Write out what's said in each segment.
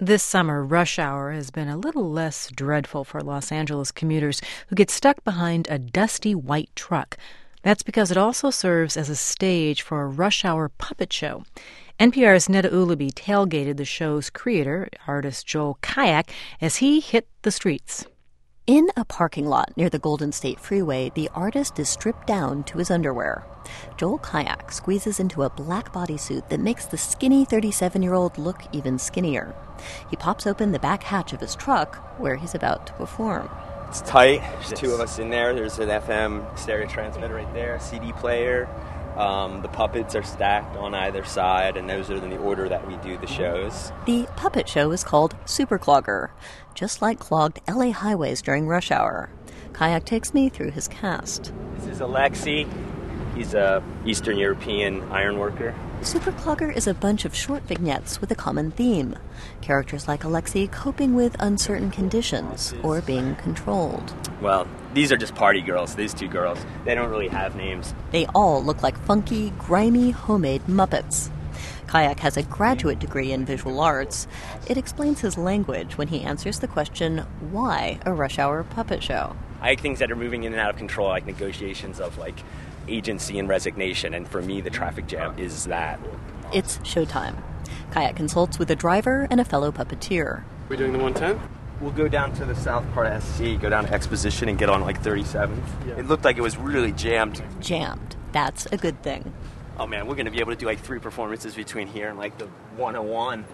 This summer, rush hour has been a little less dreadful for Los Angeles commuters who get stuck behind a dusty white truck. That's because it also serves as a stage for a rush hour puppet show. NPR's Neda Ulaby tailgated the show's creator, artist Joel Kayak, as he hit the streets. In a parking lot near the Golden State Freeway, the artist is stripped down to his underwear. Joel Kayak squeezes into a black bodysuit that makes the skinny 37-year-old look even skinnier. He pops open the back hatch of his truck, where he's about to perform. It's tight. There's two of us in there. There's an FM stereo transmitter right there, a CD player. The puppets are stacked on either side, and those are in the order that we do the shows. The puppet show is called Super Clogger, just like clogged LA highways during rush hour. Kayak takes me through his cast. This is Alexei. He's a Eastern European iron worker. Super Clogger is a bunch of short vignettes with a common theme. Characters like Alexei coping with uncertain conditions or being controlled. Well, these are just party girls, these two girls. They don't really have names. They all look like funky, grimy, homemade Muppets. Kayak has a graduate degree in visual arts. It explains his language when he answers the question, why a rush hour puppet show? I like things that are moving in and out of control, like negotiations of agency and resignation, and for me the traffic jam is that. It's showtime. Kayak consults with a driver and a fellow puppeteer. We're doing the 110? We'll go down to the south part of SC, go down to Exposition and get on 37th. Yeah. It looked like it was really jammed. Jammed. That's a good thing. Oh man, we're going to be able to do 3 performances between here and the 101.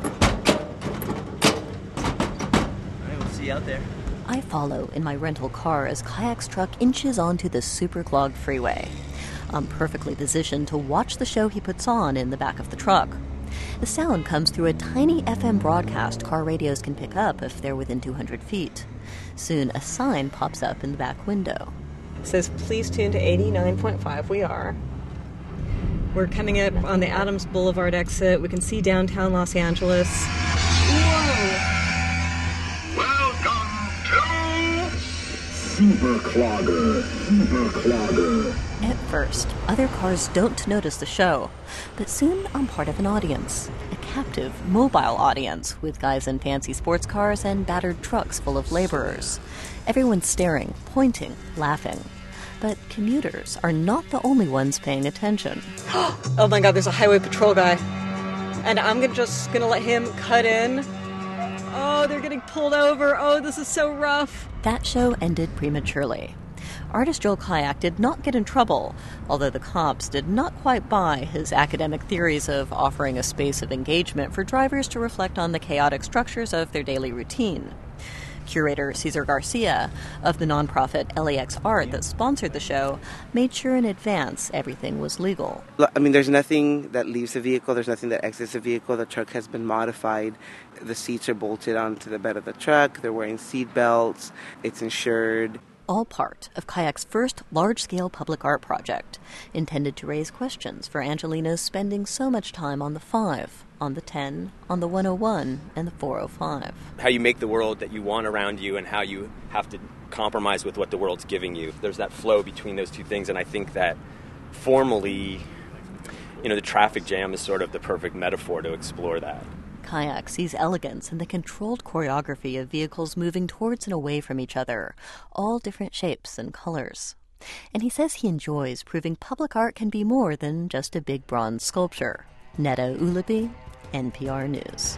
Alright, we'll see you out there. I follow in my rental car as Kayak's truck inches onto the super clogged freeway. I'm perfectly positioned to watch the show he puts on in the back of the truck. The sound comes through a tiny FM broadcast car radios can pick up if they're within 200 feet. Soon, a sign pops up in the back window. It says, please tune to 89.5. We are. We're coming up on the Adams Boulevard exit. We can see downtown Los Angeles. Whoa! Super Clogger, Super Clogger. At first, other cars don't notice the show, but soon I'm part of an audience. A captive, mobile audience with guys in fancy sports cars and battered trucks full of laborers. Everyone's staring, pointing, laughing. But commuters are not the only ones paying attention. Oh my God, there's a highway patrol guy. And I'm just gonna let him cut in. Oh, they're getting pulled over. Oh, this is so rough. That show ended prematurely. Artist Joel Kayak did not get in trouble, although the cops did not quite buy his academic theories of offering a space of engagement for drivers to reflect on the chaotic structures of their daily routine. Curator Cesar Garcia of the nonprofit LAX Art that sponsored the show made sure in advance everything was legal. I mean, there's nothing that leaves the vehicle. There's nothing that exits the vehicle. The truck has been modified. The seats are bolted onto the bed of the truck. They're wearing seat belts. It's insured. All part of Kayak's first large-scale public art project, intended to raise questions for Angelenos spending so much time on the 5, on the 10, on the 101, and the 405. How you make the world that you want around you and how you have to compromise with what the world's giving you. There's that flow between those two things, and I think that formally, the traffic jam is sort of the perfect metaphor to explore that. Kayak sees elegance in the controlled choreography of vehicles moving towards and away from each other, all different shapes and colors. And he says he enjoys proving public art can be more than just a big bronze sculpture. Neda Ulaby, NPR News.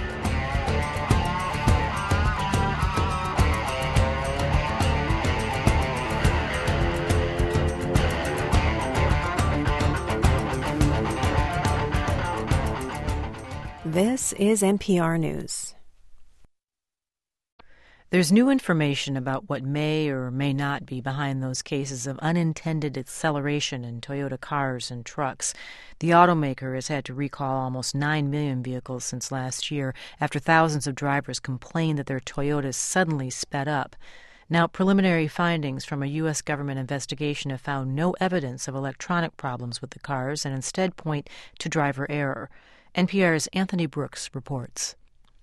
This is NPR News. There's new information about what may or may not be behind those cases of unintended acceleration in Toyota cars and trucks. The automaker has had to recall almost 9 million vehicles since last year after thousands of drivers complained that their Toyotas suddenly sped up. Now, preliminary findings from a U.S. government investigation have found no evidence of electronic problems with the cars and instead point to driver error. NPR's Anthony Brooks reports.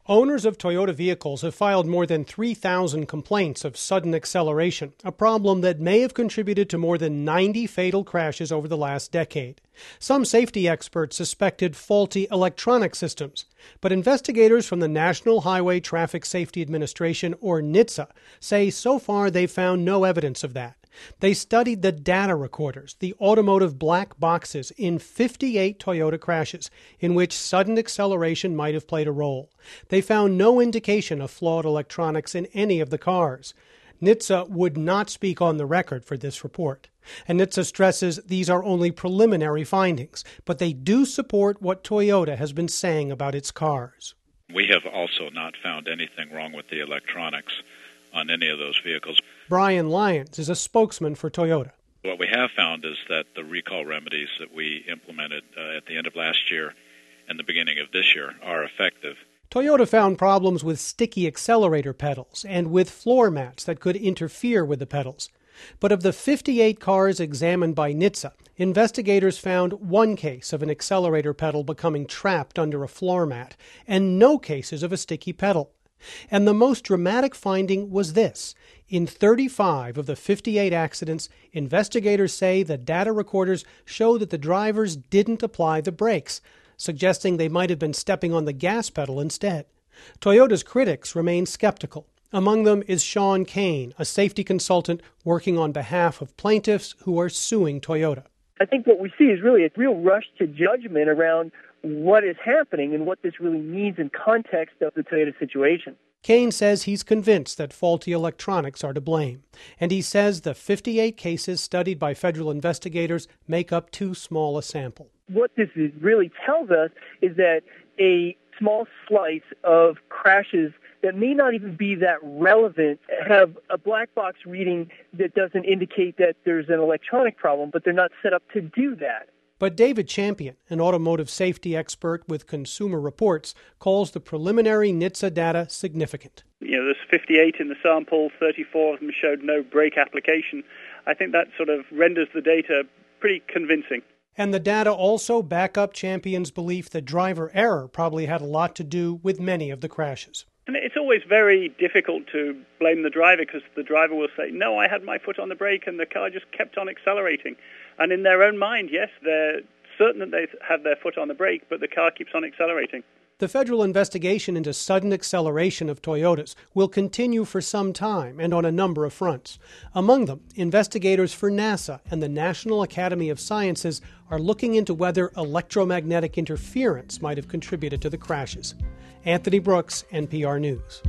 Owners of Toyota vehicles have filed more than 3,000 complaints of sudden acceleration, a problem that may have contributed to more than 90 fatal crashes over the last decade. Some safety experts suspected faulty electronic systems, but investigators from the National Highway Traffic Safety Administration, or NHTSA, say so far they've found no evidence of that. They studied the data recorders, the automotive black boxes, in 58 Toyota crashes, in which sudden acceleration might have played a role. They found no indication of flawed electronics in any of the cars. NHTSA would not speak on the record for this report. And NHTSA stresses these are only preliminary findings, but they do support what Toyota has been saying about its cars. We have also not found anything wrong with the electronics on any of those vehicles. Brian Lyons is a spokesman for Toyota. What we have found is that the recall remedies that we implemented at the end of last year and the beginning of this year are effective. Toyota found problems with sticky accelerator pedals and with floor mats that could interfere with the pedals. But of the 58 cars examined by NHTSA, investigators found one case of an accelerator pedal becoming trapped under a floor mat and no cases of a sticky pedal. And the most dramatic finding was this. In 35 of the 58 accidents, investigators say the data recorders show that the drivers didn't apply the brakes, suggesting they might have been stepping on the gas pedal instead. Toyota's critics remain skeptical. Among them is Sean Kane, a safety consultant working on behalf of plaintiffs who are suing Toyota. I think what we see is really a real rush to judgment around what is happening and what this really means in context of the Toyota situation. Kane says he's convinced that faulty electronics are to blame, and he says the 58 cases studied by federal investigators make up too small a sample. What this really tells us is that a small slice of crashes that may not even be that relevant have a black box reading that doesn't indicate that there's an electronic problem, but they're not set up to do that. But David Champion, an automotive safety expert with Consumer Reports, calls the preliminary NHTSA data significant. There's 58 in the sample, 34 of them showed no brake application. I think that sort of renders the data pretty convincing. And the data also back up Champion's belief that driver error probably had a lot to do with many of the crashes. And it's always very difficult to blame the driver because the driver will say, no, I had my foot on the brake and the car just kept on accelerating. And in their own mind, yes, they're certain that they had their foot on the brake, but the car keeps on accelerating. The federal investigation into sudden acceleration of Toyotas will continue for some time and on a number of fronts. Among them, investigators for NASA and the National Academy of Sciences are looking into whether electromagnetic interference might have contributed to the crashes. Anthony Brooks, NPR News.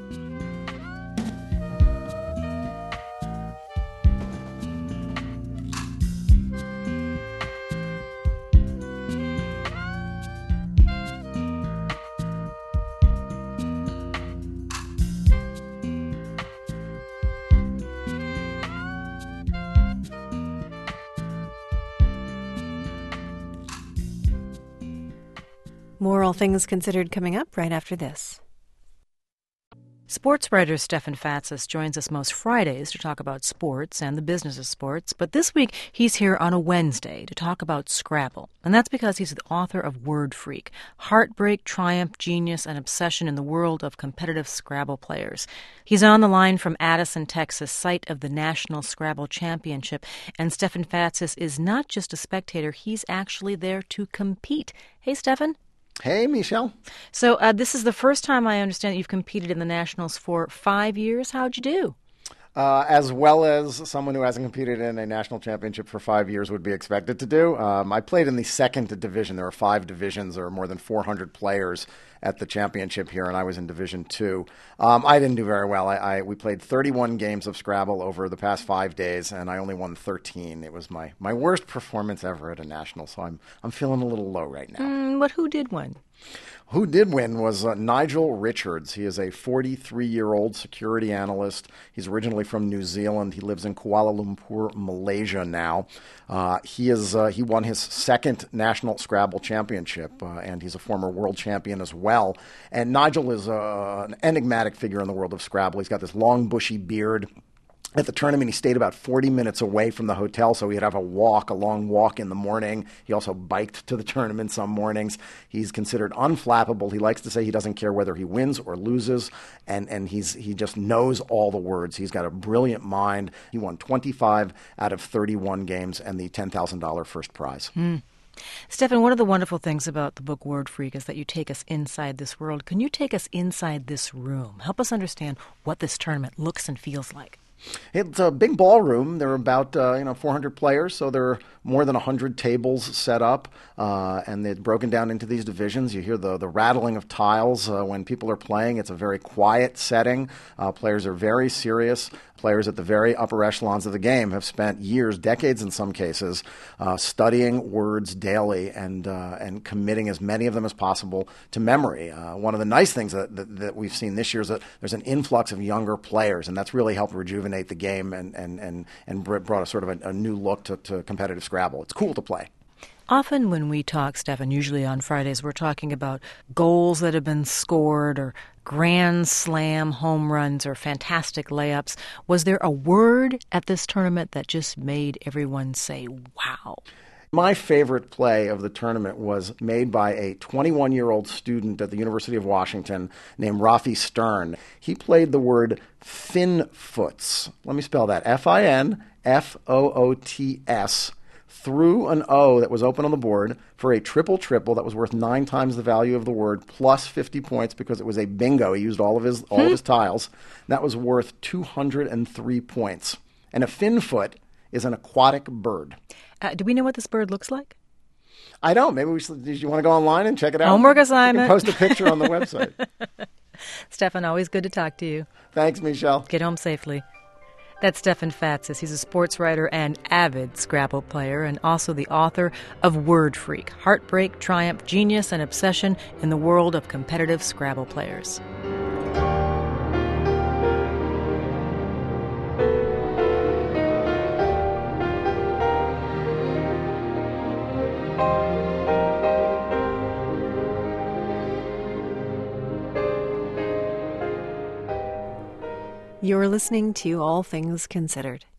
More All Things Considered coming up right after this. Sports writer Stefan Fatsis joins us most Fridays to talk about sports and the business of sports, but this week he's here on a Wednesday to talk about Scrabble. And that's because he's the author of Word Freak, Heartbreak, Triumph, Genius, and Obsession in the World of Competitive Scrabble Players. He's on the line from Addison, Texas, site of the National Scrabble Championship, and Stefan Fatsis is not just a spectator, he's actually there to compete. Hey, Stefan. Hey, Michelle. So this is the first time I understand that you've competed in the Nationals for 5 years. How'd you do? As well as someone who hasn't competed in a national championship for 5 years would be expected to do. I played in the second division. There are 5 divisions. There are more than 400 players at the championship here, and I was in Division 2. I didn't do very well. We played 31 games of Scrabble over the past 5 days, and I only won 13. It was my worst performance ever at a national, so I'm feeling a little low right now. But who did win? Who did win was Nigel Richards. He is a 43-year-old security analyst. He's originally from New Zealand. He lives in Kuala Lumpur, Malaysia now. He won his second National Scrabble Championship, and he's a former world champion as well. And Nigel is an enigmatic figure in the world of Scrabble. He's got this long, bushy beard. At the tournament, he stayed about 40 minutes away from the hotel, so he'd have a long walk in the morning. He also biked to the tournament some mornings. He's considered unflappable. He likes to say he doesn't care whether he wins or loses, and he just knows all the words. He's got a brilliant mind. He won 25 out of 31 games and the $10,000 first prize. Stefan, one of the wonderful things about the book Word Freak is that you take us inside this world. Can you take us inside this room? Help us understand what this tournament looks and feels like. It's a big ballroom. There are about 400 players, so there are more than 100 tables set up, and they're broken down into these divisions. You hear the rattling of tiles when people are playing. It's a very quiet setting. Players are very serious. Players at the very upper echelons of the game have spent years, decades in some cases, studying words daily and committing as many of them as possible to memory. One of the nice things that we've seen this year is that there's an influx of younger players, and that's really helped rejuvenate the game and brought a sort of a new look to competitive Scrabble. It's cool to play. Often when we talk, Stefan, usually on Fridays, we're talking about goals that have been scored or grand slam home runs or fantastic layups. Was there a word at this tournament that just made everyone say, wow? My favorite play of the tournament was made by a 21-year-old student at the University of Washington named Rafi Stern. He played the word Finfoots. Let me spell that. Finfoots through an O that was open on the board for a triple-triple that was worth 9 times the value of the word plus 50 points because it was a bingo. He used all of his tiles. That was worth 203 points. And a finfoot is an aquatic bird. Do we know what this bird looks like? I don't. Maybe we should. Do you want to go online and check it out? Homework assignment. You can post a picture on the website. Stefan, always good to talk to you. Thanks, Michelle. Get home safely. That's Stefan Fatsis. He's a sports writer and avid Scrabble player, and also the author of Word Freak: Heartbreak, Triumph, Genius, and Obsession in the World of Competitive Scrabble Players. You're listening to All Things Considered.